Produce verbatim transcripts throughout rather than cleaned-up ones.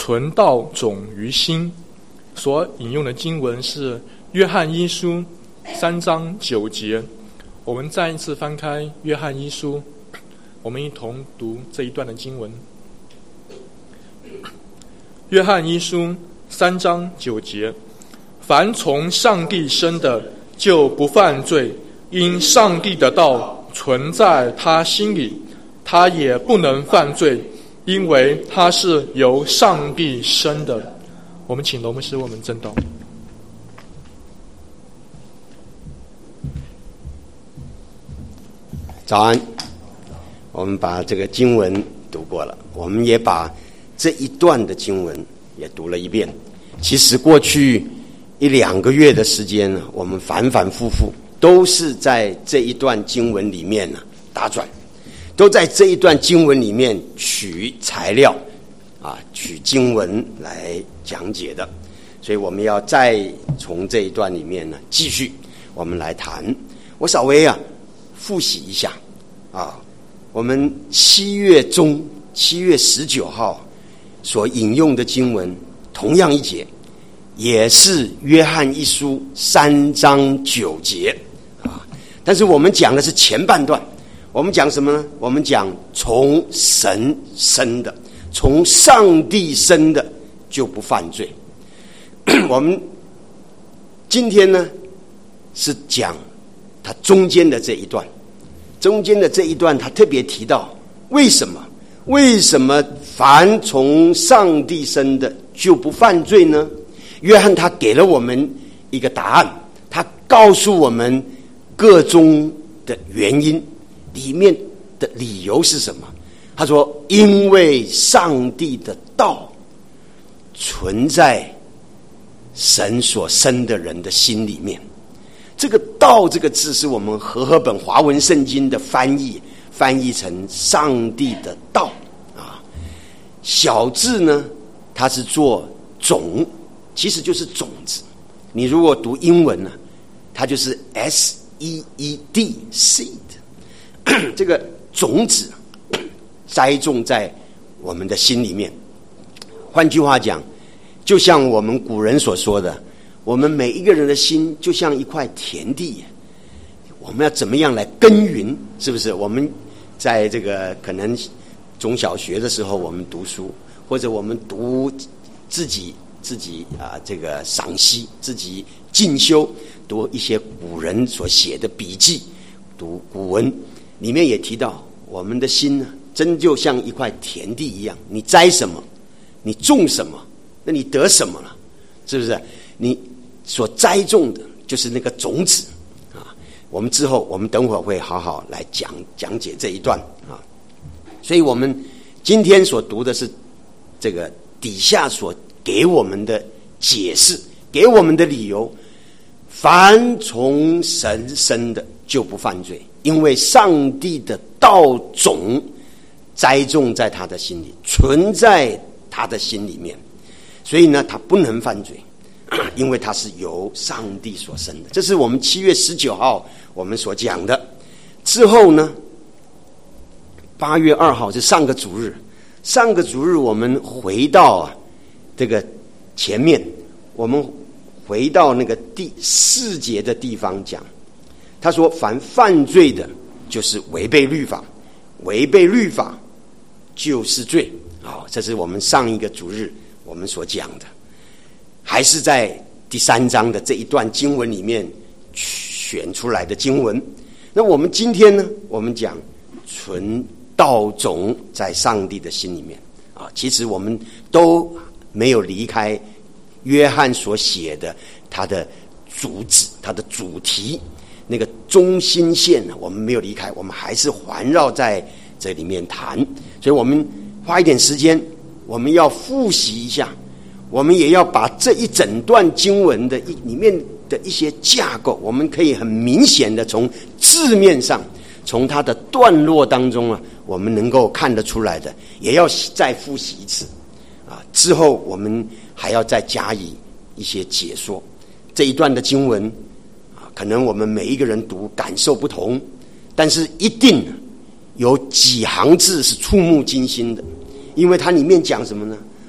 存道种于心。所引用的经文是约翰一书三章九节。我们再一次翻开约翰一书，我们一同读这一段的经文。约翰一书三章九节：凡从上帝生的，就不犯罪，因上帝的道存在他心里，他也不能犯罪，因为他是由上帝生的。我们请罗牧师为我们证道。 早安，我们把这个经文读过了，我们也把这一段的经文也读了一遍。其实过去一两个月的时间呢，我们反反复复都是在这一段经文里面呢打转，都在这一段经文里面取材料啊，取经文来讲解的。所以我们要再从这一段里面呢继续我们来谈。我稍微啊复习一下啊，我们七月中七月十九号所引用的经文，同样一节，也是约翰一书三章九节啊。但是我们讲的是前半段，我们讲什么呢？我们讲从神生的，从上帝生的就不犯罪。我们今天呢是讲它中间的这一段，中间的这一段他特别提到为什么为什么凡从上帝生的就不犯罪呢？约翰他给了我们一个答案，他告诉我们个中的原因，里面的理由是什么？他说因为上帝的道存在神所生的人的心里面。这个道这个字是我们和合本华文圣经的翻译，翻译成上帝的道啊。小字呢它是做种，其实就是种子。你如果读英文呢，它就是 S E E D seed， 这个种子栽种在我们的心里面。换句话讲，就像我们古人所说的，我们每一个人的心就像一块田地，我们要怎么样来耕耘？是不是？我们在这个可能中小学的时候，我们读书，或者我们读自己自己啊，这个赏析，自己进修，读一些古人所写的笔记，读古文，里面也提到，我们的心呢，真就像一块田地一样，你栽什么，你种什么，那你得什么了？是不是？你所栽种的就是那个种子啊。我们之后，我们等会儿会好好来讲讲解这一段啊。所以我们今天所读的是这个底下所给我们的解释，给我们的理由。凡从神生的就不犯罪，因为上帝的道种栽种在他的心里，存在他的心里面，所以呢，他不能犯罪，因为他是由上帝所生的。这是我们七月十九号我们所讲的。之后呢，八月二号是上个主日，上个主日我们回到啊这个前面，我们回到那个第四节的地方讲，他说凡犯罪的就是违背律法，违背律法就是罪。好，这是我们上一个主日我们所讲的，还是在第三章的这一段经文里面选出来的经文。那我们今天呢，我们讲存道种在上帝的心里面啊。其实我们都没有离开约翰所写的他的主旨，他的主题，那个中心线呢，我们没有离开，我们还是环绕在这里面谈。所以我们花一点时间，我们要复习一下，我们也要把这一整段经文的一里面的一些架构，我们可以很明显的从字面上，从它的段落当中啊，我们能够看得出来的，也要再复习一次啊。之后我们还要再加以一些解说。这一段的经文啊，可能我们每一个人读感受不同，但是一定有几行字是触目惊心的。因为它里面讲什么呢？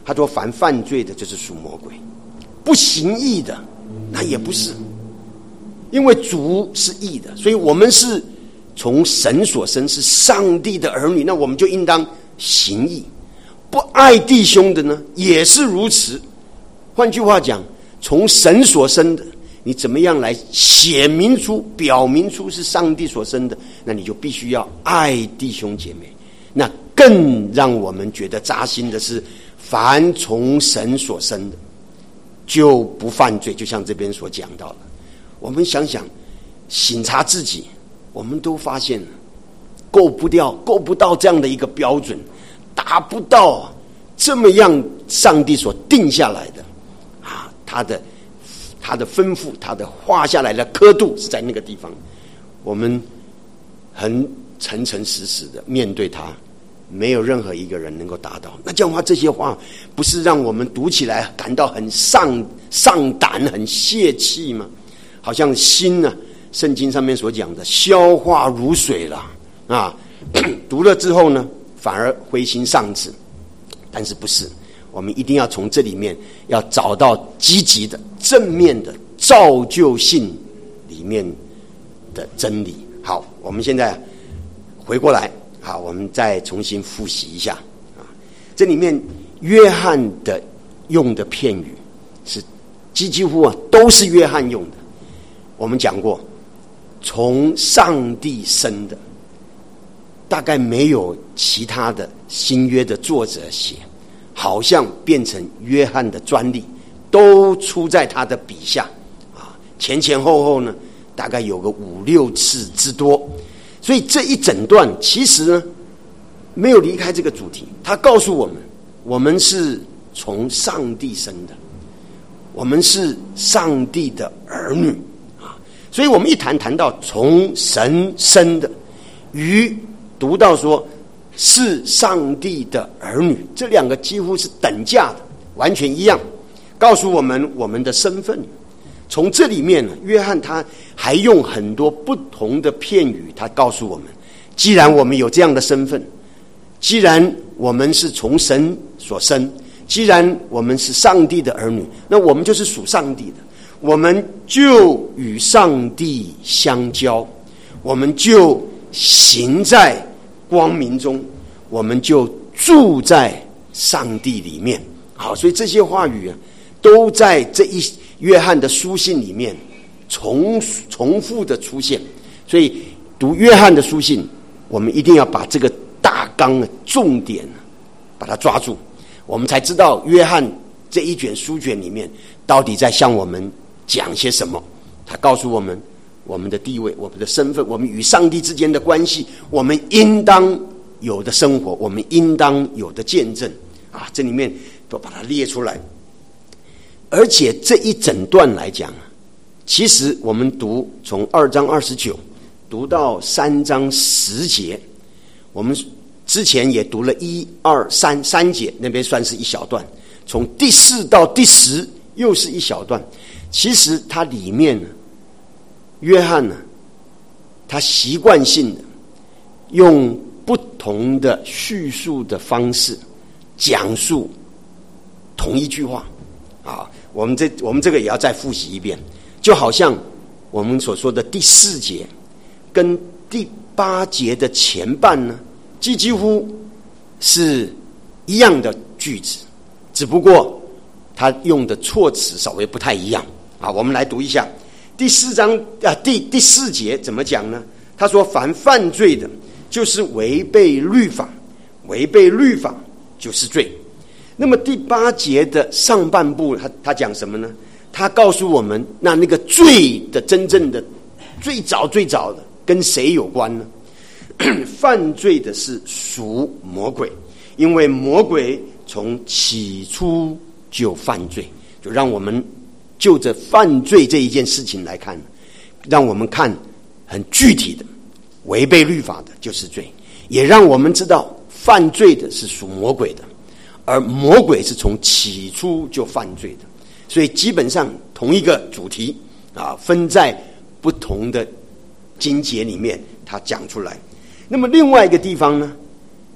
他说凡犯罪的就是属魔鬼，不行义的那也不是，因为主是义的，所以我们是从神所生，是上帝的儿女，那我们就应当行义。不爱弟兄的呢也是如此。换句话讲，从神所生的，你怎么样来写明出表明出是上帝所生的，那你就必须要爱弟兄姐妹。那更让我们觉得扎心的是，凡从神所生的就不犯罪，就像这边所讲到的。我们想想省察自己，我们都发现够不掉够不到这样的一个标准，达不到这么样上帝所定下来的啊，他的他的吩咐，他的画下来的刻度是在那个地方，我们很诚诚实实的面对他，没有任何一个人能够达到。那这样的话，这些话不是让我们读起来感到很上上胆、很泄气吗？好像心呢、啊，圣经上面所讲的消化如水了啊，读了之后呢，反而灰心丧志。但是不是，我们一定要从这里面要找到积极的、正面的、造就性里面的真理。好，我们现在回过来，好，我们再重新复习一下啊。这里面约翰的用的片语是几几乎啊都是约翰用的。我们讲过，从上帝生的，大概没有其他的新约的作者写，好像变成约翰的专利，都出在他的笔下啊，前前后后呢，大概有个五六次之多。所以这一整段其实呢，没有离开这个主题，他告诉我们，我们是从上帝生的，我们是上帝的儿女啊。所以我们一谈谈到从神生的，与读到说是上帝的儿女，这两个几乎是等价的，完全一样，告诉我们我们的身份。从这里面呢，约翰他还用很多不同的片语，他告诉我们，既然我们有这样的身份，既然我们是从神所生，既然我们是上帝的儿女，那我们就是属上帝的，我们就与上帝相交，我们就行在光明中，我们就住在上帝里面。好，所以这些话语啊，都在这一约翰的书信里面重重复的出现。所以读约翰的书信，我们一定要把这个大纲的重点把它抓住，我们才知道约翰这一卷书卷里面到底在向我们讲些什么。他告诉我们我们的地位，我们的身份，我们与上帝之间的关系，我们应当有的生活，我们应当有的见证啊，这里面都把它列出来。而且这一整段来讲，其实我们读从二章二十九读到三章十节，我们之前也读了一二三三节，那边算是一小段，从第四到第十又是一小段。其实它里面呢，约翰呢，他习惯性的用不同的叙述的方式讲述同一句话啊。我们这我们这个也要再复习一遍，就好像我们所说的第四节跟第八节的前半呢，几几乎是一样的句子，只不过他用的措辞稍微不太一样啊。我们来读一下第四章啊，第第四节怎么讲呢？他说：“凡犯罪的，就是违背律法，违背律法就是罪。”那么第八节的上半部，他他讲什么呢？他告诉我们，那那个罪的真正的最早最早的跟谁有关呢？犯罪的是属魔鬼，因为魔鬼从起初就犯罪。就让我们就着犯罪这一件事情来看，让我们看很具体的，违背律法的就是罪，也让我们知道犯罪的是属魔鬼的，而魔鬼是从起初就犯罪的。所以基本上同一个主题啊，分在不同的经节里面他讲出来。那么另外一个地方呢，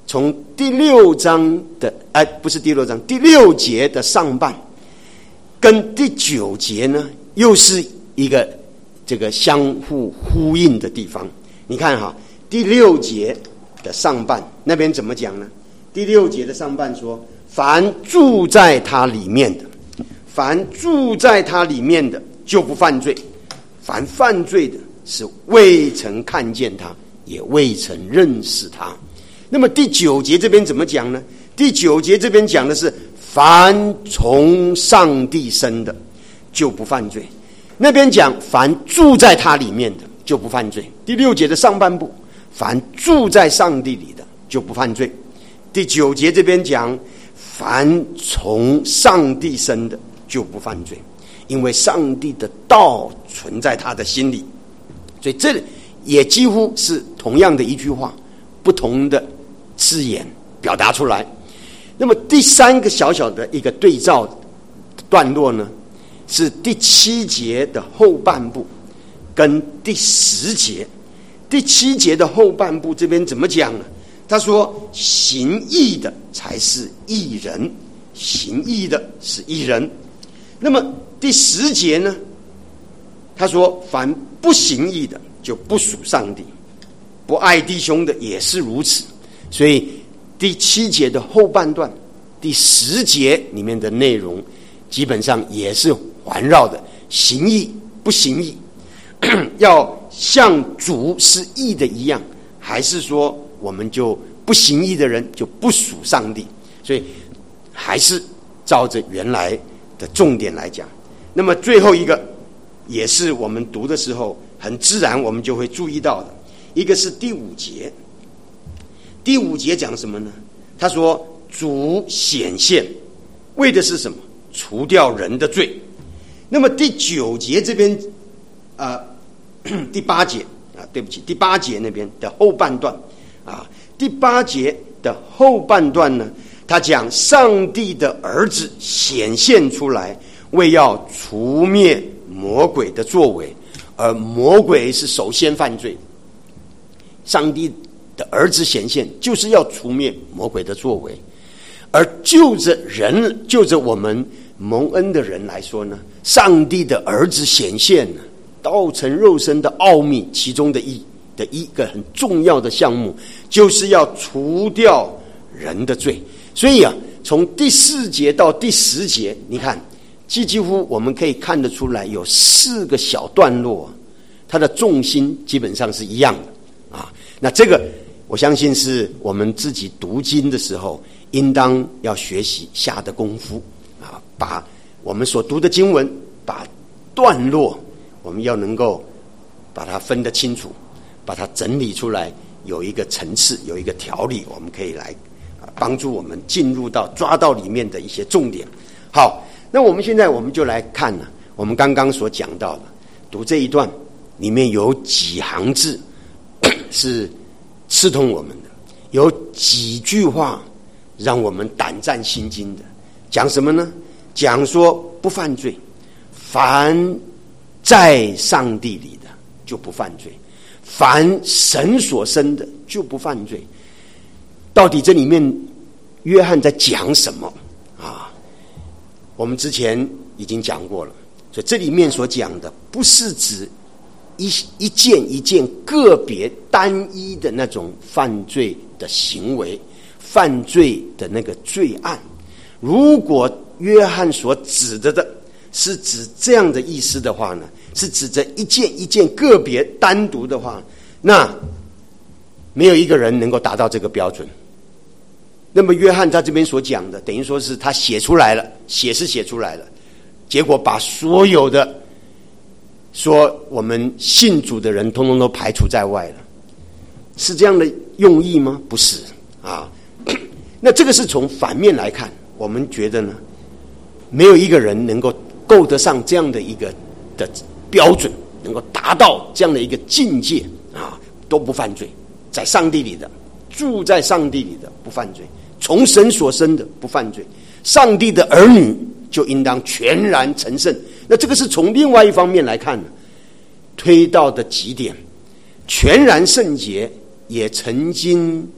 从第六章的哎，不是第六章，第六节的上半，跟第九节呢，又是一个这个相互呼应的地方。你看哈，第六节的上半那边怎么讲呢？第六节的上半说：“凡住在他里面的，凡住在他里面的，就不犯罪；凡犯罪的，是未曾看见他，也未曾认识他。”那么第九节这边怎么讲呢？第九节这边讲的是凡从上帝生的就不犯罪，那边讲凡住在他里面的就不犯罪。第六节的上半部，凡住在上帝里的就不犯罪。第九节这边讲凡从上帝生的就不犯罪，因为上帝的道存在他的心里。所以这也几乎是同样的一句话，不同的字眼表达出来。那么第三个小小的一个对照段落呢，是第七节的后半部跟第十节。第七节的后半部这边怎么讲呢？他说行义的才是义人，行义的是义人。那么第十节呢，他说凡不行义的就不属上帝，不爱弟兄的也是如此。所以第七节的后半段，第十节里面的内容基本上也是环绕的行义不行义，要像主是义的一样，还是说我们就不行义的人就不属上帝。所以还是照着原来的重点来讲。那么最后一个也是我们读的时候很自然我们就会注意到的，一个是第五节。第五节讲什么呢？他说主显现为的是什么？除掉人的罪。那么第九节这边呃第八节啊，对不起，第八节那边的后半段啊，第八节的后半段呢，他讲上帝的儿子显现出来，为要除灭魔鬼的作为，而魔鬼是首先犯罪。上帝的儿子显现就是要除灭魔鬼的作为，而就着人，就着我们蒙恩的人来说呢，上帝的儿子显现呢，道成肉身的奥秘其中的一的一个很重要的项目，就是要除掉人的罪。所以啊，从第四节到第十节，你看几几乎我们可以看得出来，有四个小段落，它的重心基本上是一样的啊。那这个我相信是我们自己读经的时候应当要学习下的功夫啊，把我们所读的经文，把段落我们要能够把它分得清楚，把它整理出来，有一个层次，有一个条理，我们可以来帮助我们进入到抓到里面的一些重点。好，那我们现在我们就来看呢，我们刚刚所讲到的，读这一段里面有几行字是刺痛我们的，有几句话让我们胆战心惊的。讲什么呢？讲说不犯罪，凡在上帝里的就不犯罪，凡神所生的就不犯罪。到底这里面约翰在讲什么啊？我们之前已经讲过了，所以这里面所讲的不是指一一件一件个别单一的那种犯罪的行为，犯罪的那个罪案。如果约翰所指的的是指这样的意思的话呢，是指着一件一件个别单独的话，那没有一个人能够达到这个标准。那么约翰他这边所讲的，等于说是他写出来了，写是写出来了，结果把所有的说我们信主的人通通都排除在外了，是这样的用意吗？不是啊。那这个是从反面来看，我们觉得呢，没有一个人能够够得上这样的一个的标准，能够达到这样的一个境界啊，都不犯罪，在上帝里的，住在上帝里的不犯罪，从神所生的不犯罪，上帝的儿女就应当全然成圣。那这个是从另外一方面来看呢，推到的极点，全然圣洁也曾经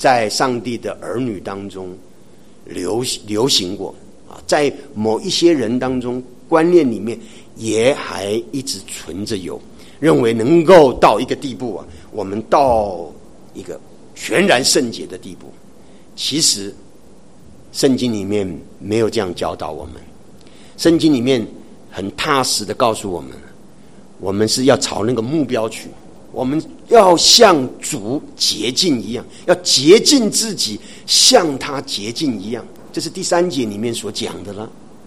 在上帝的儿女当中流流行过啊，在某一些人当中观念里面也还一直存着有认为能够到一个地步啊，我们到一个全然圣洁的地步。其实圣经里面没有这样教导我们，圣经里面很踏实的告诉我们，我们是要朝那个目标去，我们要像主洁净一样，要洁净自己像他洁净一样，这是第三节里面所讲的了。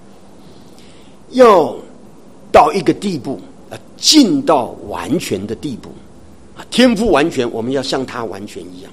要到一个地步，进到完全的地步，天父完全，我们要像他完全一样。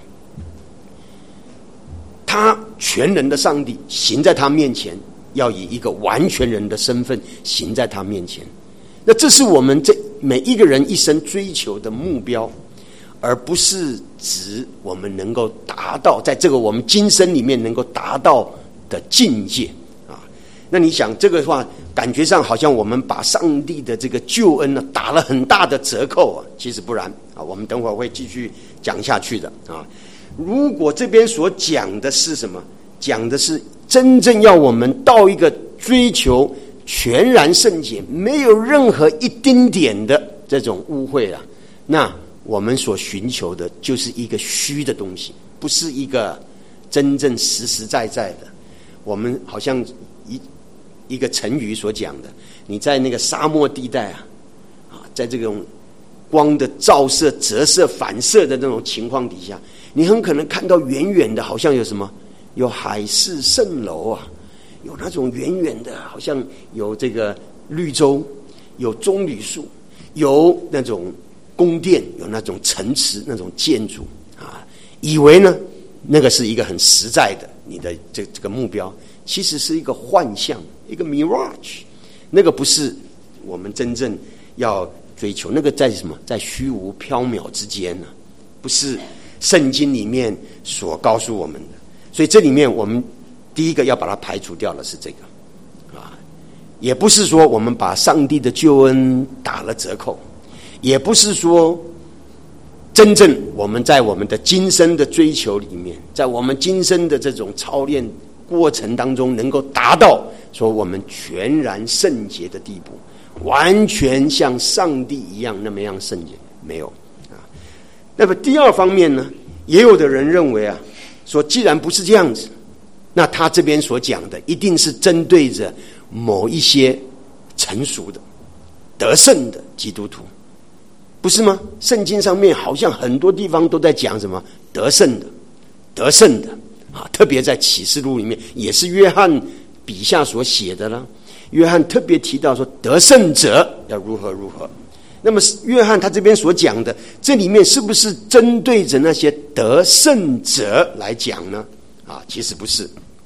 他全能的上帝行在他面前，要以一个完全人的身份行在他面前。那这是我们这每一个人一生追求的目标，而不是指我们能够达到在这个我们今生里面能够达到的境界啊。那你想这个话，感觉上好像我们把上帝的这个救恩呢打了很大的折扣啊，其实不然啊。我们等会儿会继续讲下去的啊。如果这边所讲的是什么？讲的是真正要我们到一个追求全然圣洁，没有任何一丁点的这种污秽啊，那我们所寻求的就是一个虚的东西，不是一个真正实实在在的。我们好像一一个成语所讲的，你在那个沙漠地带啊，啊，在这种光的照射、折射、反射的那种情况底下，你很可能看到远远的，好像有什么，有海市蜃楼啊，有那种远远的，好像有这个绿洲，有棕榈树，有那种宫殿，有那种城池，那种建筑啊，以为呢那个是一个很实在的你的这这个目标，其实是一个幻象，一个 mirage， 那个不是我们真正要追求，那个在什么，在虚无缥缈之间呢、啊，不是圣经里面所告诉我们的。所以这里面我们第一个要把它排除掉的是这个啊，也不是说我们把上帝的救恩打了折扣，也不是说真正我们在我们的今生的追求里面，在我们今生的这种操练过程当中能够达到说我们全然圣洁的地步，完全像上帝一样那么样圣洁，没有啊。那么第二方面呢，也有的人认为啊，说既然不是这样子，那他这边所讲的一定是针对着某一些成熟的得胜的基督徒，不是吗？圣经上面好像很多地方都在讲什么得胜的得胜的啊，特别在启示录里面也是约翰笔下所写的了。约翰特别提到说得胜者要如何如何。那么约翰他这边所讲的，这里面是不是针对着那些得胜者来讲呢？啊，其实不是。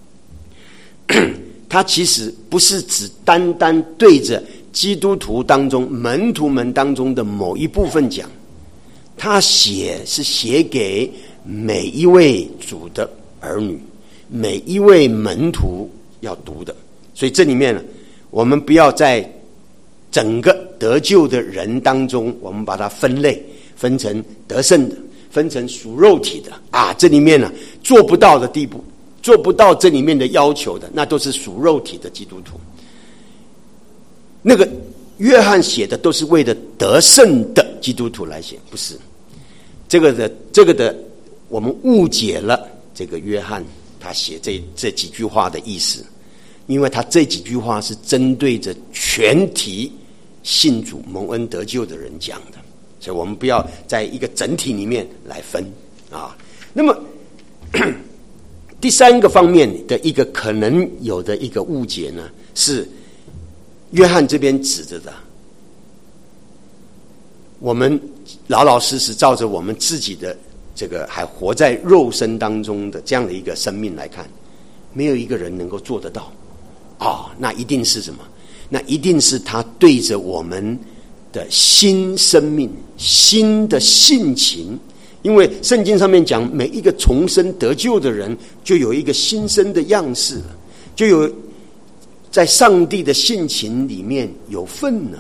他其实不是只单单对着基督徒当中门徒们当中的某一部分讲，他写是写给每一位主的儿女，每一位门徒要读的。所以这里面呢，我们不要在整个得救的人当中，我们把它分类，分成得胜的，分成属肉体的啊，这里面呢做不到的地步，做不到这里面的要求的，那都是属肉体的基督徒。那个约翰写的都是为了得胜的基督徒来写，不是这个的这个的，我们误解了这个约翰他写这这几句话的意思，因为他这几句话是针对着全体信主蒙恩得救的人讲的，所以我们不要在一个整体里面来分啊。那么第三个方面的一个可能有的一个误解呢，是约翰这边指着的，我们老老实实照着我们自己的这个还活在肉身当中的这样的一个生命来看，没有一个人能够做得到啊，那一定是什么？那一定是他对着我们的新生命、新的性情，因为圣经上面讲，每一个重生得救的人就有一个新生的样式了，就有在上帝的性情里面有份了。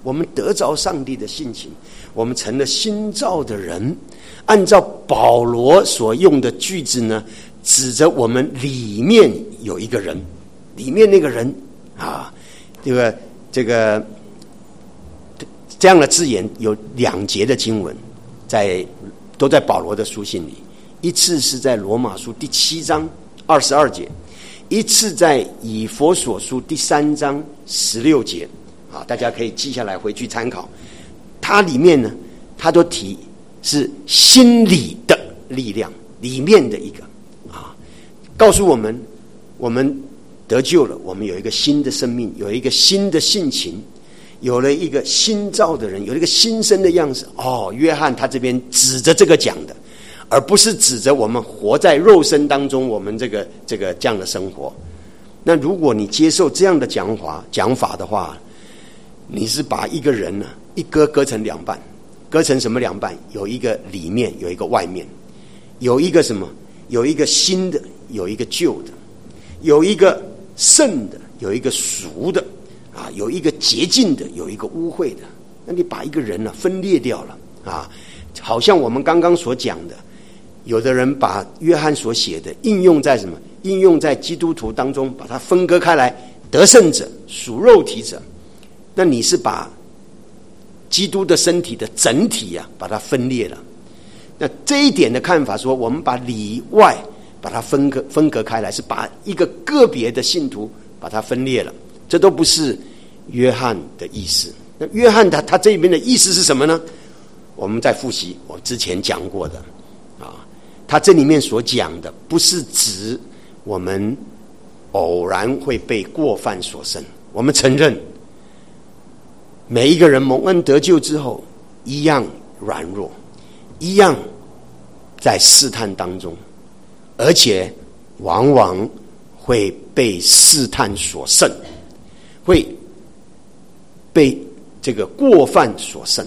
我们得着上帝的性情，我们成了新造的人。按照保罗所用的句子呢，指着我们里面有一个人，里面那个人啊，这个这个这样的字眼有两节的经文，在都在保罗的书信里，一次是在罗马书第七章二十二节，一次在以弗所书第三章十六节。啊，大家可以记下来回去参考。它里面呢，它都提是心理的力量里面的一个啊，告诉我们，我们得救了，我们有一个新的生命，有一个新的性情，有了一个新造的人，有了一个新生的样子。哦，约翰他这边指着这个讲的，而不是指着我们活在肉身当中，我们这个这个这样的生活。那如果你接受这样的讲法讲法的话，你是把一个人呢一割割成两半，割成什么两半？有一个里面，有一个外面，有一个什么？有一个新的，有一个旧的，有一个圣的，有一个俗的，啊，有一个洁净的，有一个污秽的。那你把一个人呢、啊、分裂掉了啊，好像我们刚刚所讲的，有的人把约翰所写的应用在什么？应用在基督徒当中，把它分割开来，得胜者、属肉体者。那你是把基督的身体的整体啊，把它分裂了。那这一点的看法说，我们把里外把它分割分隔开来，是把一个个别的信徒把它分裂了，这都不是约翰的意思。那约翰他他这边的意思是什么呢？我们在复习我之前讲过的啊，他这里面所讲的不是指我们偶然会被过犯所胜，我们承认。每一个人蒙恩得救之后，一样软弱，一样在试探当中，而且往往会被试探所胜，会被这个过犯所胜，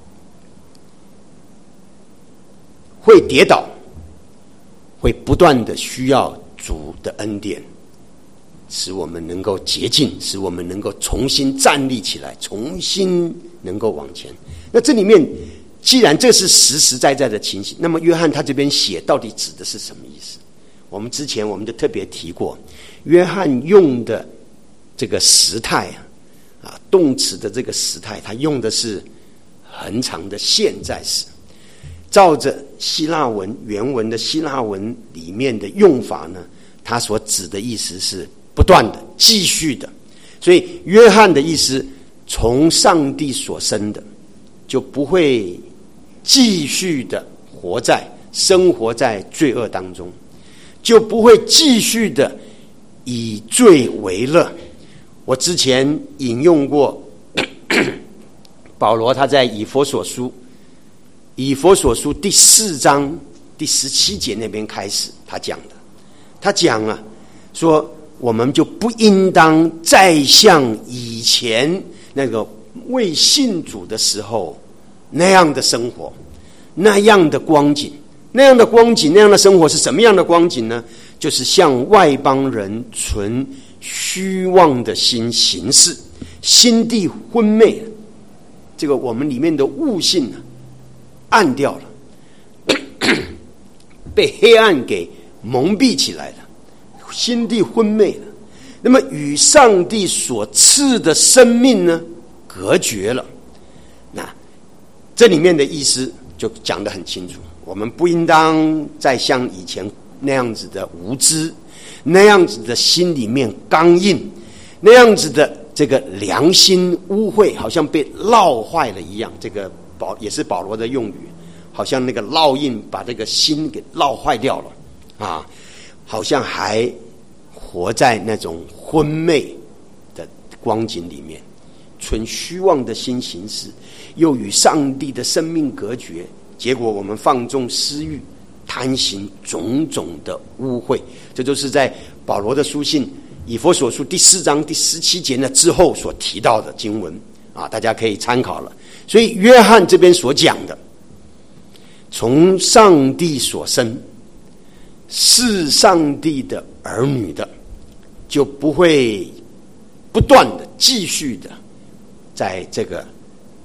会跌倒，会不断的需要主的恩典，使我们能够洁净，使我们能够重新站立起来，重新能够往前。那这里面既然这是实实在在的情形，那么约翰他这边写到底指的是什么意思？我们之前我们就特别提过，约翰用的这个时态啊，动词的这个时态，他用的是很长的现在时。照着希腊文原文的希腊文里面的用法呢，他所指的意思是不断的、继续的。所以约翰的意思，从上帝所生的，就不会继续的活在生活在罪恶当中，就不会继续的以罪为乐。我之前引用过保罗他在以弗所书以弗所书第四章第十七节那边开始他讲的，他讲啊，说我们就不应当再像以前那个未信主的时候那样的生活，那样的光景，那样的光景，那样的生活是什么样的光景呢？就是向外邦人存虚妄的心行事，心地昏昧，这个我们里面的悟性啊暗掉了，被黑暗给蒙蔽起来了，心地昏昧了。那么与上帝所赐的生命呢隔绝了。那这里面的意思就讲得很清楚，我们不应当再像以前那样子的无知，那样子的心里面刚硬，那样子的这个良心污秽，好像被烙坏了一样。这个保也是保罗的用语，好像那个烙印把这个心给烙坏掉了啊，好像还活在那种昏昧的光景里面，存虚妄的心行事，又与上帝的生命隔绝，结果我们放纵私欲，贪行种种的污秽。这就是在保罗的书信以弗所书第四章第十七节呢之后所提到的经文啊，大家可以参考了。所以约翰这边所讲的，从上帝所生，是上帝的儿女的，就不会不断的继续的在这个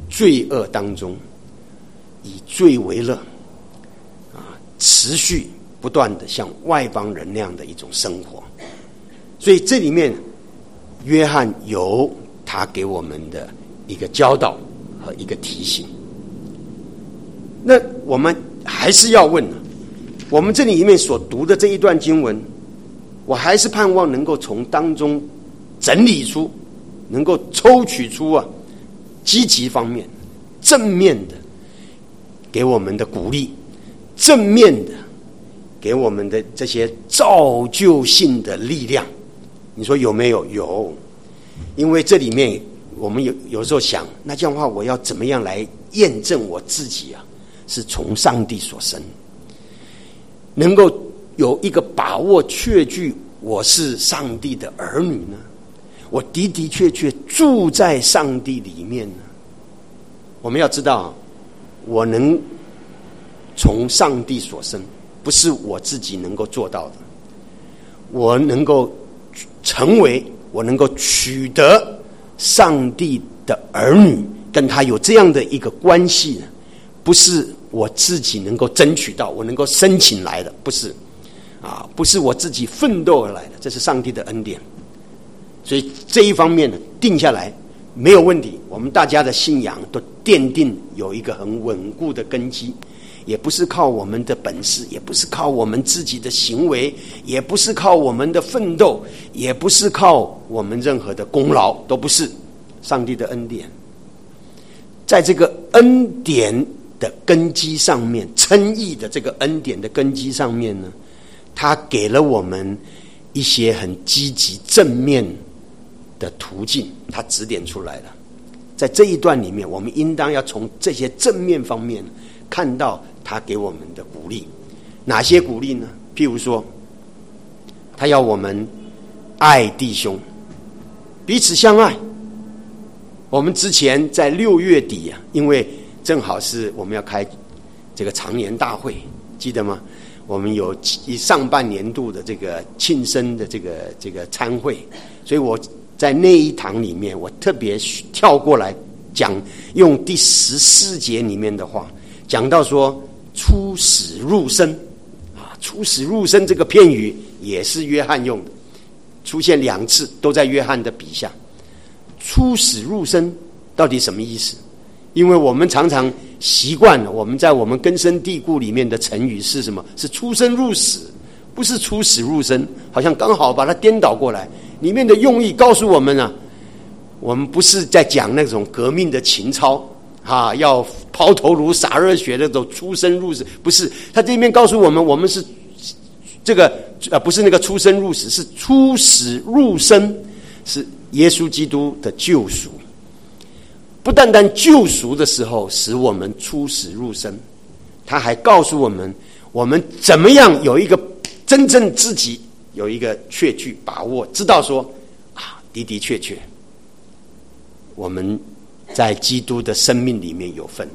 罪恶当中，以罪为乐，啊，持续不断的像外邦人那样的一种生活。所以这里面约翰有他给我们的一个教导和一个提醒。那我们还是要问，我们这里面所读的这一段经文，我还是盼望能够从当中整理出，能够抽取出啊积极方面、正面的给我们的鼓励，正面的给我们的这些造就性的力量。你说有没有？有。因为这里面我们有有时候想，那这样的话我要怎么样来验证我自己啊是从上帝所生，能够有一个把握确据我是上帝的儿女呢？我的的确确住在上帝里面呢？我们要知道，我能从上帝所生，不是我自己能够做到的。我能够成为，我能够取得上帝的儿女，跟他有这样的一个关系呢，不是我自己能够争取到，我能够申请来的，不是啊，不是我自己奋斗而来的，这是上帝的恩典。所以这一方面呢，定下来没有问题。我们大家的信仰都奠定有一个很稳固的根基，也不是靠我们的本事，也不是靠我们自己的行为，也不是靠我们的奋斗，也不是靠我们任何的功劳，都不是，上帝的恩典。在这个恩典的根基上面，称义的这个恩典的根基上面呢，他给了我们一些很积极正面的途径，他指点出来了。在这一段里面，我们应当要从这些正面方面看到他给我们的鼓励。哪些鼓励呢？譬如说，他要我们爱弟兄，彼此相爱。我们之前在六月底啊，因为正好是我们要开这个常年大会，记得吗？我们有上半年度的这个庆生的这个这个参会，所以我在那一堂里面，我特别跳过来讲，用第十四节里面的话讲到说，出死入生啊，出死入生这个片语也是约翰用的，出现两次，都在约翰的笔下。出死入生到底什么意思？因为我们常常习惯了，我们在我们根深蒂固里面的成语是什么？是出生入死，不是出死入生，好像刚好把它颠倒过来。里面的用意告诉我们啊，我们不是在讲那种革命的情操啊，要抛头颅洒热血那种出生入死，不是。他这边告诉我们，我们是这个啊，不是那个出生入死，是出死入生，是耶稣基督的救赎。不单单救赎的时候使我们出死入生，他还告诉我们，我们怎么样有一个真正自己有一个确据把握，知道说啊，的的确确我们在基督的生命里面有份，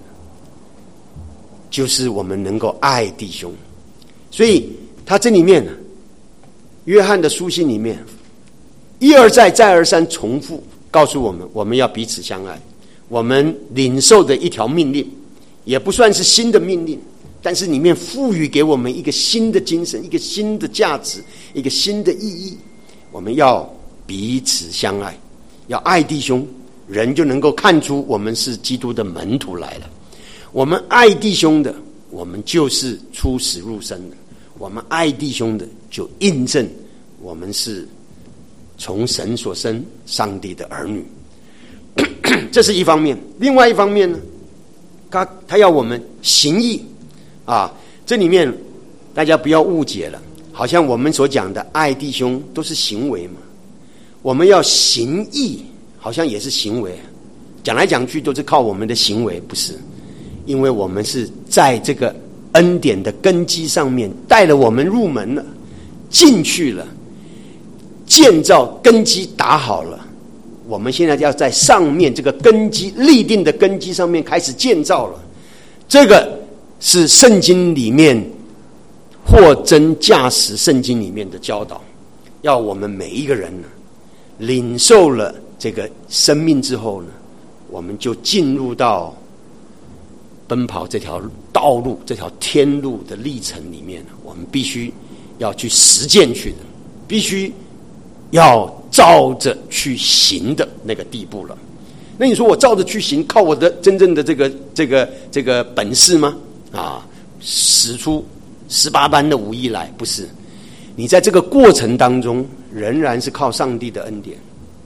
就是我们能够爱弟兄。所以他这里面约翰的书信里面一而再再而三重复告诉我们，我们要彼此相爱。我们领受的一条命令，也不算是新的命令，但是里面赋予给我们一个新的精神，一个新的价值，一个新的意义。我们要彼此相爱，要爱弟兄，人就能够看出我们是基督的门徒来了。我们爱弟兄的，我们就是出死入生的；我们爱弟兄的，就印证我们是从神所生上帝的儿女。这是一方面。另外一方面呢，他他要我们行义啊，这里面大家不要误解了，好像我们所讲的爱弟兄都是行为嘛，我们要行义好像也是行为，讲来讲去都是靠我们的行为，不是？因为我们是在这个恩典的根基上面带了我们入门了，进去了，建造根基打好了，我们现在要在上面这个根基立定的根基上面开始建造了。这个是圣经里面货真价实，圣经里面的教导，要我们每一个人呢，领受了这个生命之后呢， 我们就进入到奔跑这条道路、这条天路的历程里面，我们必须要去实践去的，必须要照着去行的那个地步了。那你说我照着去行，靠我的真正的这个这个这个本事吗？啊，使出十八般的武艺来？不是，你在这个过程当中，仍然是靠上帝的恩典，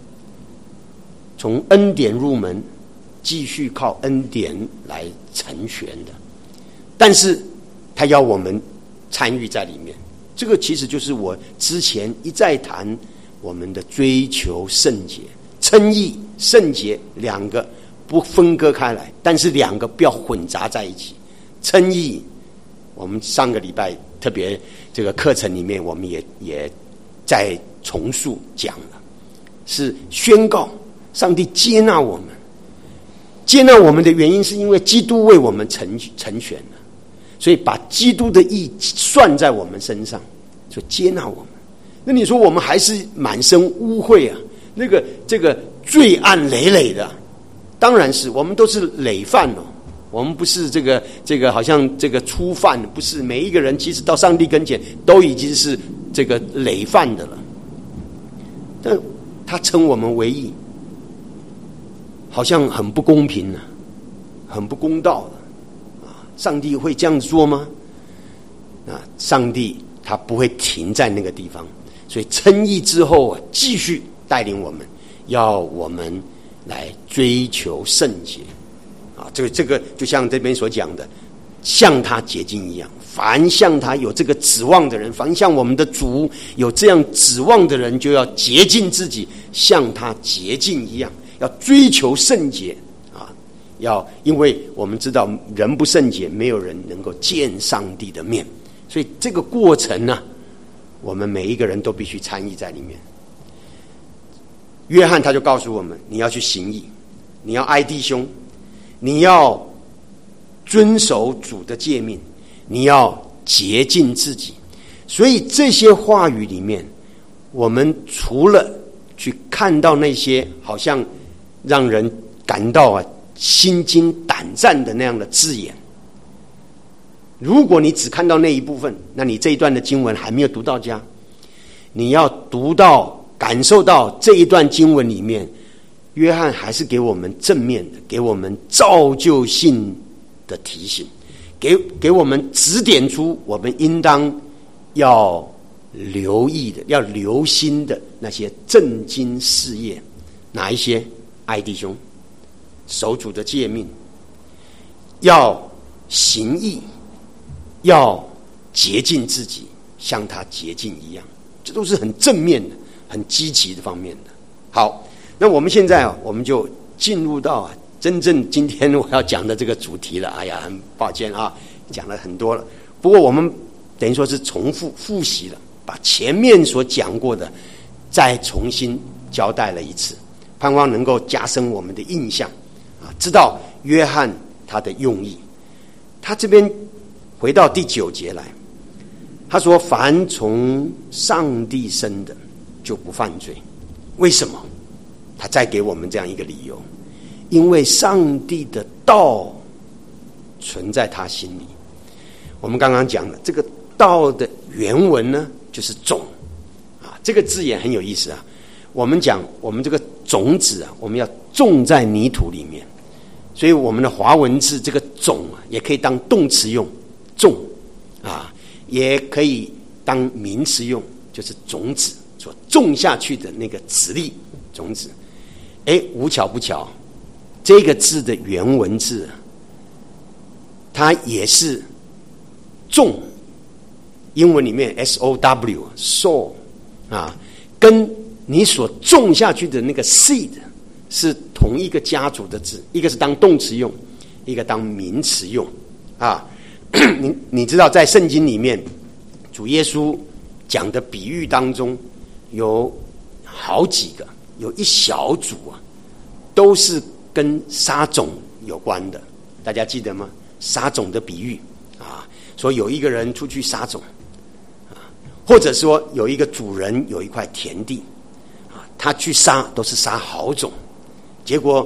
从恩典入门，继续靠恩典来成全的。但是他要我们参与在里面，这个其实就是我之前一再谈我们的追求圣洁。称义、圣洁两个不分割开来，但是两个不要混杂在一起。称义，我们上个礼拜特别这个课程里面，我们也也在重述讲了，是宣告上帝接纳我们。接纳我们的原因是因为基督为我们成成全了，所以把基督的义算在我们身上，就接纳我们。那你说我们还是满身污秽啊？那个这个罪案累累的，当然是我们都是累犯哦，我们不是这个这个好像这个初犯，不是每一个人其实到上帝跟前都已经是这个累犯的了。但他称我们为义，好像很不公平呢、啊，很不公道的啊！上帝会这样说吗？啊，上帝他不会停在那个地方，所以称义之后啊，继续带领我们，要我们来追求圣洁啊！这个这个就像这边所讲的，像他洁净一样。凡像他有这个指望的人，凡像我们的主有这样指望的人，就要洁净自己，像他洁净一样，要追求圣洁啊！要因为我们知道人不圣洁，没有人能够见上帝的面，所以这个过程呢、啊，我们每一个人都必须参与在里面。约翰他就告诉我们，你要去行义，你要爱弟兄，你要遵守主的诫命，你要洁净自己。所以这些话语里面，我们除了去看到那些好像让人感到啊心惊胆战的那样的字眼，如果你只看到那一部分，那你这一段的经文还没有读到家。你要读到感受到这一段经文里面，约翰还是给我们正面的，给我们造就性的提醒，给给我们指点出我们应当要留意的、要留心的那些正经事业。哪一些？爱弟兄，守主的诫命，要行义，要洁净自己，像他洁净一样。这都是很正面的、很积极的方面的。好，那我们现在啊，我们就进入到啊真正今天我要讲的这个主题了。哎呀，很抱歉啊，讲了很多了。不过我们等于说是重复复习了，把前面所讲过的再重新交代了一次，盼望能够加深我们的印象啊，知道约翰他的用意。他这边回到第九节来。他说：“凡从上帝生的，就不犯罪。”为什么？他再给我们这样一个理由：因为上帝的道存在他心里。我们刚刚讲了，这个道的原文呢，就是种啊。这个字眼很有意思啊。我们讲，我们这个种子啊，我们要种在泥土里面，所以我们的华文字这个种啊，也可以当动词用，种啊。也可以当名词用，就是种子所种下去的那个籽粒种子。哎，无巧不巧，这个字的原文字，它也是种，英文里面 S O W sow 啊，跟你所种下去的那个 seed 是同一个家族的字，一个是当动词用，一个当名词用啊。你你知道在圣经里面主耶稣讲的比喻当中有好几个，有一小组啊都是跟撒种有关的，大家记得吗？撒种的比喻啊，说有一个人出去撒种啊，或者说有一个主人有一块田地啊，他去撒都是撒好种，结果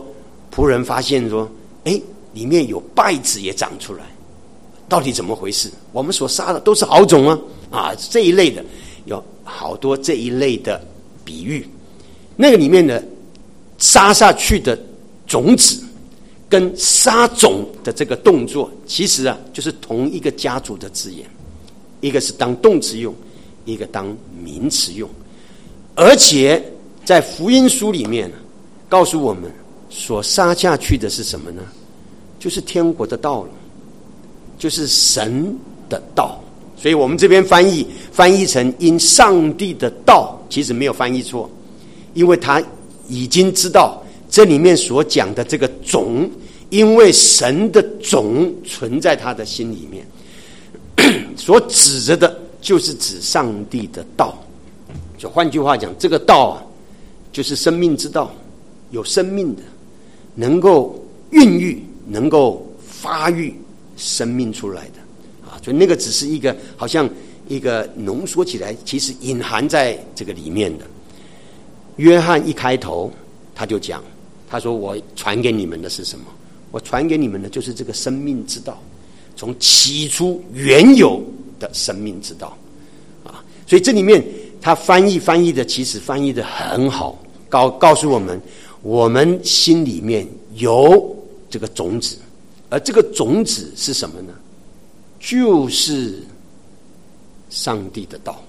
仆人发现说，哎，里面有稗子也长出来，到底怎么回事？我们所杀的都是好种吗？啊，这一类的有好多这一类的比喻。那个里面的杀下去的种子跟杀种的这个动作，其实啊就是同一个家族的字眼，一个是当动词用，一个当名词用。而且在福音书里面告诉我们，所杀下去的是什么呢？就是天国的道了，就是神的道。所以我们这边翻译翻译成因上帝的道，其实没有翻译错，因为他已经知道这里面所讲的这个种，因为神的种存在他的心里面，所指着的就是指上帝的道。就换句话讲，这个道啊，就是生命之道，有生命的，能够孕育，能够发育生命出来的啊，所以那个只是一个好像一个浓缩起来，其实隐含在这个里面的。约翰一开头他就讲，他说我传给你们的是什么？我传给你们的就是这个生命之道，从起初原有的生命之道啊。所以这里面他翻译翻译的其实翻译的很好，告告诉我们，我们心里面有这个种子，而这个种子是什么呢？就是上帝的道。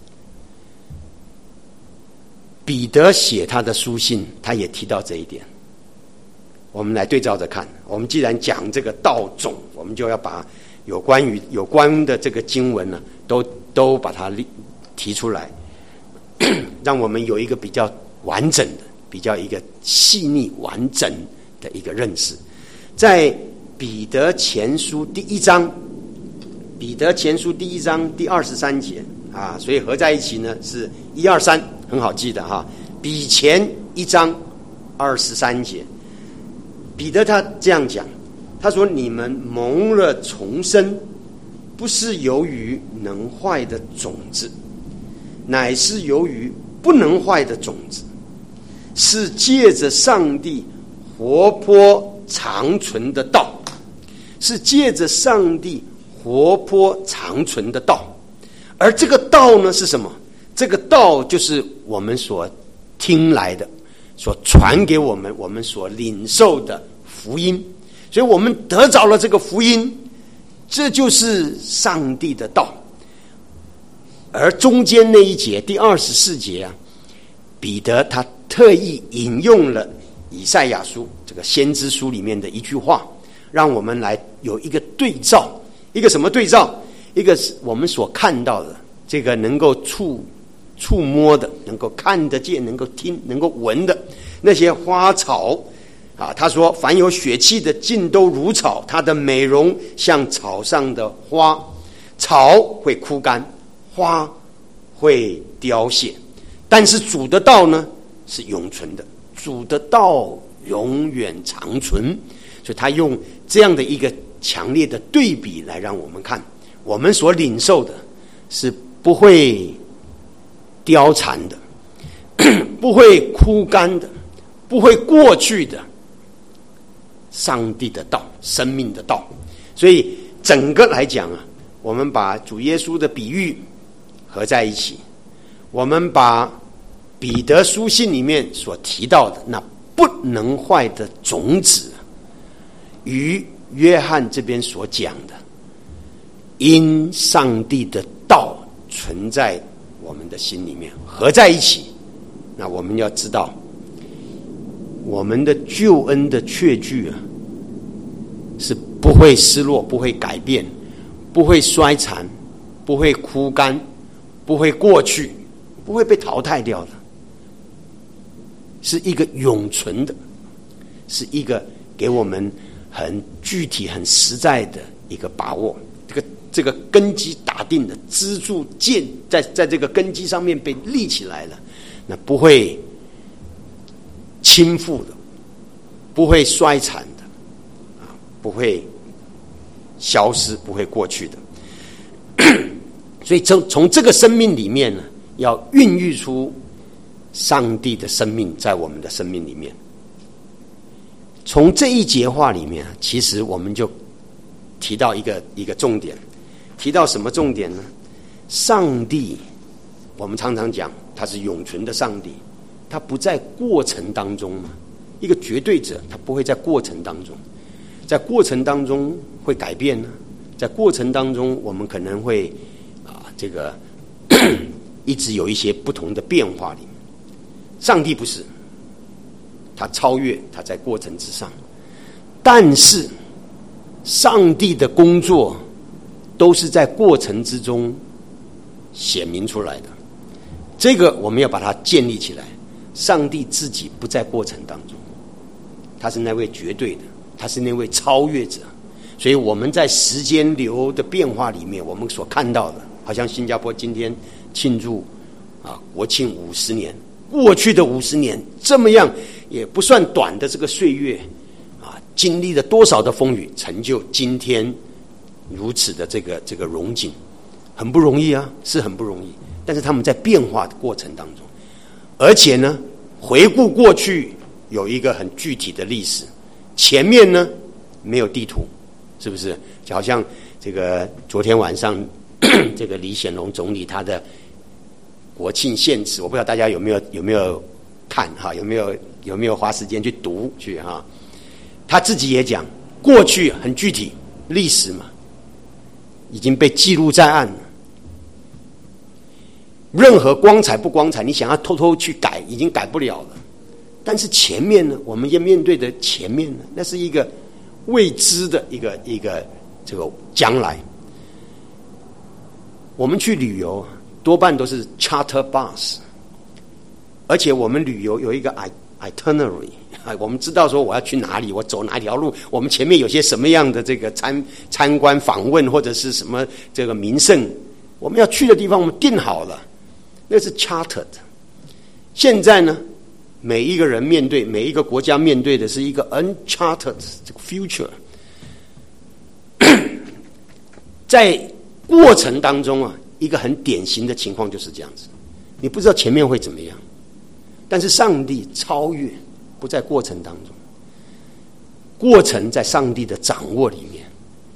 彼得写他的书信，他也提到这一点。我们来对照着看，我们既然讲这个道种，我们就要把有关于有关的这个经文呢，都都把它提出来，让我们有一个比较完整的、比较一个细腻完整的一个认识。在彼得前书第一章，彼得前书第一章第二十三节啊，所以合在一起呢是一二三，很好记的哈。比前一章二十三节，彼得他这样讲，他说：“你们蒙了重生，不是由于能坏的种子，乃是由于不能坏的种子，是借着上帝活泼长存的道，是借着上帝活泼长存的道。而这个道呢是什么？这个道就是我们所听来的，所传给我们，我们所领受的福音。所以我们得着了这个福音，这就是上帝的道。而中间那一节第二十四节啊，彼得他特意引用了以赛亚书这个先知书里面的一句话，让我们来有一个对照。一个什么对照？一个是我们所看到的，这个能够触触摸的，能够看得见，能够听，能够闻的那些花草啊。他说：“凡有血气的，尽都如草，它的美容像草上的花。草会枯干，花会凋谢，但是主的道呢是永存的，主的道永远长存。”所以他用这样的一个强烈的对比来让我们看，我们所领受的是不会凋残的，不会枯干的，不会过去的上帝的道，生命的道。所以整个来讲啊，我们把主耶稣的比喻合在一起，我们把彼得书信里面所提到的那不能坏的种子，与约翰这边所讲的因上帝的道存在我们的心里面合在一起，那我们要知道，我们的救恩的确据啊，是不会失落，不会改变，不会衰残，不会枯干，不会过去，不会被淘汰掉的，是一个永存的，是一个给我们很具体很实在的一个把握。这个这个根基打定的支柱建在在这个根基上面被立起来了，那不会倾覆的，不会衰残的，啊，不会消失，不会过去的。所以从从这个生命里面呢，要孕育出上帝的生命在我们的生命里面。 从这一节话里面，其实我们就提到一个一个重点，提到什么重点呢？上帝，我们常常讲他是永存的上帝，他不在过程当中嘛。一个绝对者，他不会在过程当中，在过程当中会改变呢，在过程当中我们可能会啊，这个一直有一些不同的变化里面。上帝不是，他超越，他在过程之上，但是上帝的工作都是在过程之中显明出来的，这个我们要把它建立起来。上帝自己不在过程当中，他是那位绝对的，他是那位超越者，所以我们在时间流的变化里面，我们所看到的，好像新加坡今天庆祝啊国庆五十年，过去的五十年这么样也不算短的这个岁月啊，经历了多少的风雨，成就今天如此的这个这个荣景，很不容易啊，是很不容易。但是他们在变化的过程当中，而且呢，回顾过去有一个很具体的历史，前面呢没有地图，是不是？就好像这个昨天晚上这个李显龙总理他的国庆献词，我不知道大家有没有有没有看哈，有没有有没有花时间去读去哈？他自己也讲，过去很具体，历史嘛，已经被记录在案了。任何光彩不光彩，你想要偷偷去改，已经改不了了。但是前面呢，我们要面对的前面呢，那是一个未知的一个一个这个将来。我们去旅游多半都是 charter bus， 而且我们旅游有一个 itinerary， 我们知道说我要去哪里，我走哪条路，我们前面有些什么样的这个参参观访问或者是什么这个名胜，我们要去的地方我们定好了。那是 chartered。 现在呢，每一个人面对，每一个国家面对的是一个 uncharted 这个 future。 在过程当中啊，一个很典型的情况就是这样子，你不知道前面会怎么样，但是上帝超越，不在过程当中，过程在上帝的掌握里面，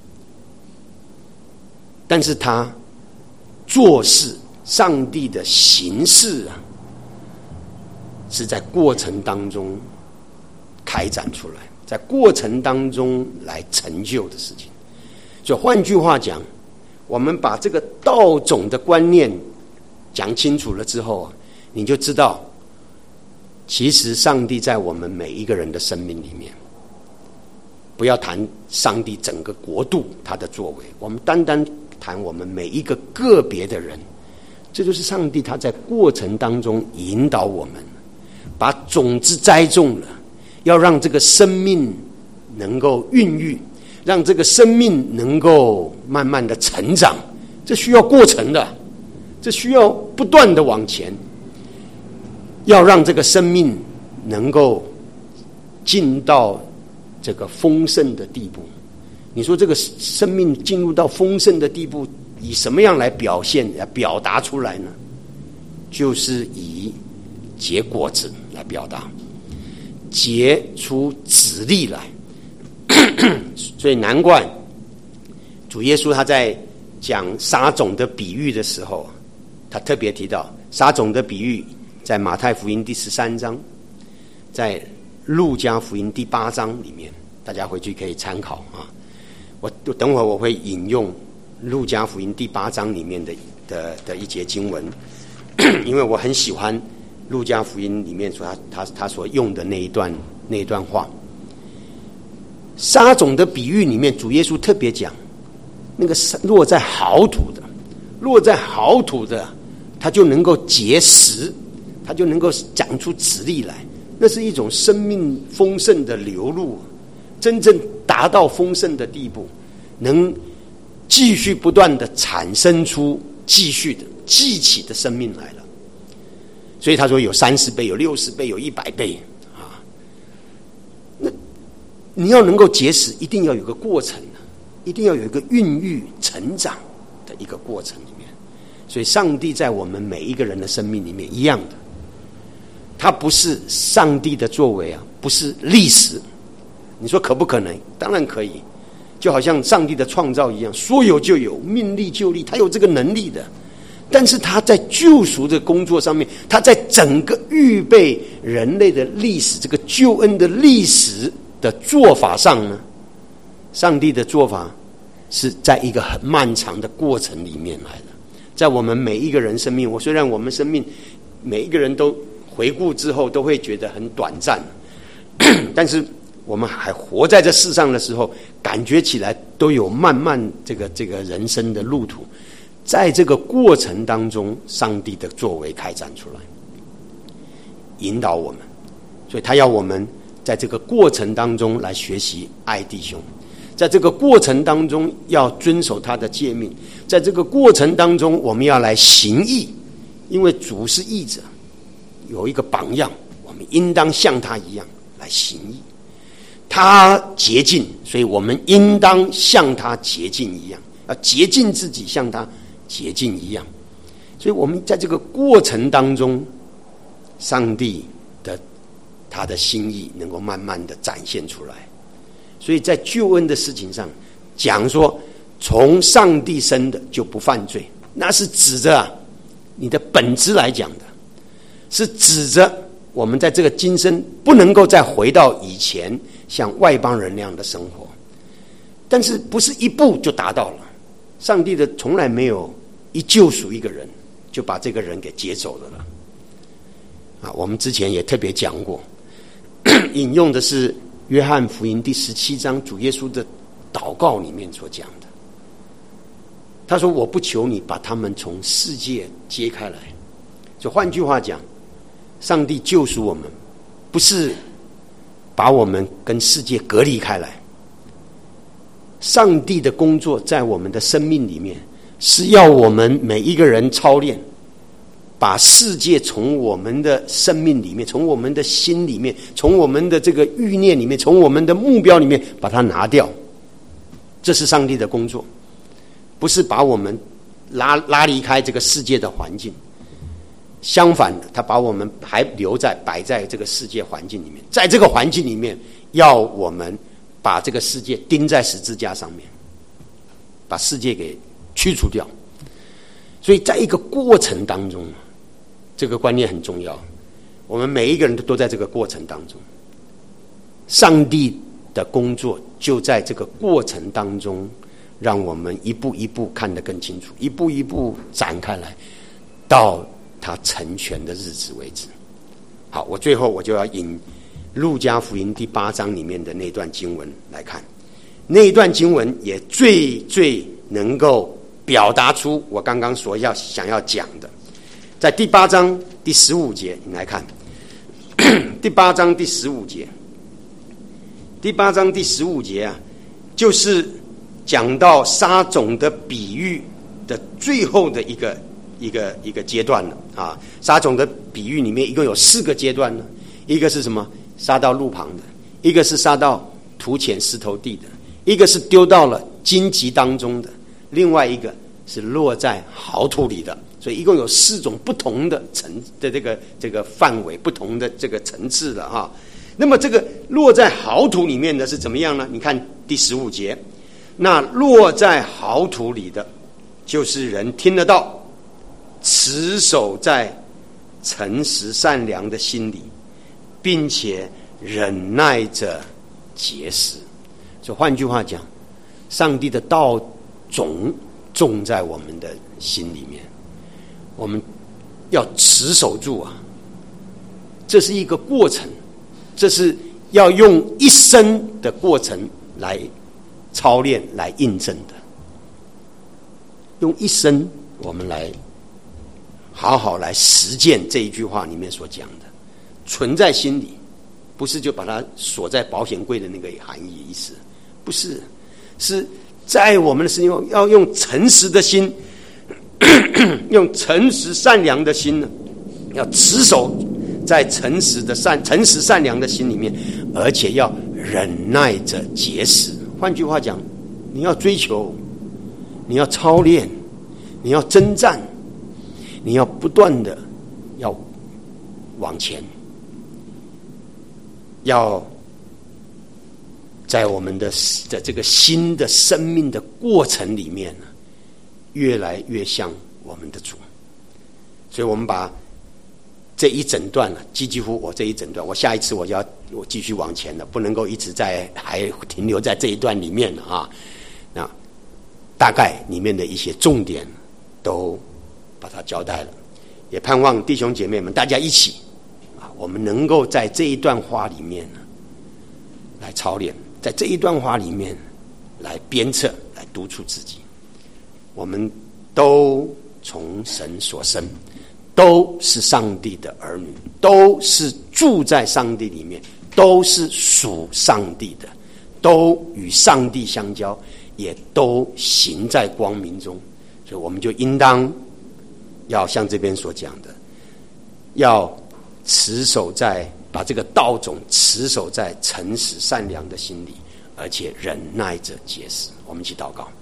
但是他做事，上帝的形式啊，是在过程当中开展出来，在过程当中来成就的事情。所以换句话讲，我们把这个道种的观念讲清楚了之后，你就知道，其实上帝在我们每一个人的生命里面，不要谈上帝整个国度他的作为，我们单单谈我们每一个个别的人，这就是上帝他在过程当中引导我们，把种子栽种了，要让这个生命能够孕育，让这个生命能够慢慢的成长，这需要过程的，这需要不断的往前，要让这个生命能够进到这个丰盛的地步。你说这个生命进入到丰盛的地步，以什么样来表现、来表达出来呢？就是以结果子来表达，结出子粒来。所以难怪主耶稣他在讲撒种的比喻的时候，他特别提到撒种的比喻在马太福音第十三章，在路加福音第八章里面，大家回去可以参考啊。我等会儿我会引用路加福音第八章里面的的的一节经文，因为我很喜欢路加福音里面所他他他所用的那一段那一段话。撒种的比喻里面，主耶稣特别讲，那个落在好土的，落在好土的，它就能够结实，它就能够长出籽粒来。那是一种生命丰盛的流露，真正达到丰盛的地步，能继续不断的产生出继续的记起的生命来了。所以他说有三十倍，有六十倍，有一百倍啊。那你要能够结实，一定要有个过程，一定要有一个孕育成长的一个过程里面。所以上帝在我们每一个人的生命里面一样的，他不是上帝的作为啊，不是历史， 你说可不可能？当然可以，就好像上帝的创造一样，说有就有，命立就立，他有这个能力的。但是他在救赎的工作上面，他在整个预备人类的历史，这个救恩的历史的做法上呢，上帝的做法是在一个很漫长的过程里面来的。在我们每一个人生命，我虽然我们生命每一个人都回顾之后都会觉得很短暂，但是我们还活在这世上的时候，感觉起来都有慢慢这个这个人生的路途。在这个过程当中，上帝的作为开展出来，引导我们，所以他要我们在这个过程当中来学习爱弟兄，在这个过程当中要遵守他的诫命，在这个过程当中我们要来行义，因为主是义者，有一个榜样，我们应当像他一样来行义。他洁净，所以我们应当像他洁净一样，要洁净自己，像他洁净一样。所以我们在这个过程当中，上帝的他的心意能够慢慢的展现出来。所以在救恩的事情上讲说，从上帝生的就不犯罪，那是指着啊你的本质来讲的，是指着我们在这个今生不能够再回到以前像外邦人那样的生活。但是不是一步就达到了，上帝的从来没有一救赎一个人就把这个人给接走了了。啊，我们之前也特别讲过，引用的是约翰福音第十七章主耶稣的祷告里面所讲的。他说：“我不求你把他们从世界揭开来。”就换句话讲，上帝救赎我们，不是把我们跟世界隔离开来。上帝的工作在我们的生命里面，是要我们每一个人操练，把世界从我们的生命里面，从我们的心里面，从我们的这个欲念里面，从我们的目标里面把它拿掉。这是上帝的工作，不是把我们拉拉离开这个世界的环境。相反的，他把我们还留在摆在这个世界环境里面，在这个环境里面要我们把这个世界钉在十字架上面，把世界给驱除掉。所以在一个过程当中，这个观念很重要，我们每一个人都在这个过程当中，上帝的工作就在这个过程当中，让我们一步一步看得更清楚，一步一步展开来，到他成全的日子为止。好，我最后我就要引路加福音第八章里面的那段经文来看，那一段经文也最最能够表达出我刚刚所要想要讲的。在第八章第十五节，你来看第八章第十五节，第八章第十五节啊，就是讲到撒种的比喻的最后的一个一个一个阶段了啊。撒种的比喻里面一共有四个阶段呢，一个是什么？撒到路旁的，一个是撒到土浅石头地的，一个是丢到了荆棘当中的，另外一个是落在好土里的。所以一共有四种不同的层的这个这个范围，不同的这个层次的哈。那么这个落在好土里面的是怎么样呢？你看第十五节，那落在好土里的，就是人听得到，持守在诚实善良的心里，并且忍耐着结实。所以换句话讲，上帝的道种种在我们的心里面，我们要持守住啊。这是一个过程，这是要用一生的过程来操练来印证的。用一生我们来好好来实践这一句话里面所讲的，存在心里，不是就把它锁在保险柜的那个含义意思，不是，是在我们的生命要用诚实的心，用诚实善良的心呢，要持守在诚实的善诚实善良的心里面，而且要忍耐着结实。换句话讲，你要追求，你要操练，你要征战，你要不断的要往前，要在我们的在这个新的生命的过程里面呢，越来越像我们的主。所以我们把这一整段了，几几乎我这一整段，我下一次我就要我继续往前了，不能够一直在还停留在这一段里面了啊。那大概里面的一些重点都把它交代了，也盼望弟兄姐妹们大家一起啊，我们能够在这一段话里面呢来操练，在这一段话里面来鞭策，来督促自己。我们都从神所生，都是上帝的儿女，都是住在上帝里面，都是属上帝的，都与上帝相交，也都行在光明中。所以我们就应当要像这边所讲的，要持守在把这个道种持守在诚实善良的心里，而且忍耐着结实。我们一起祷告。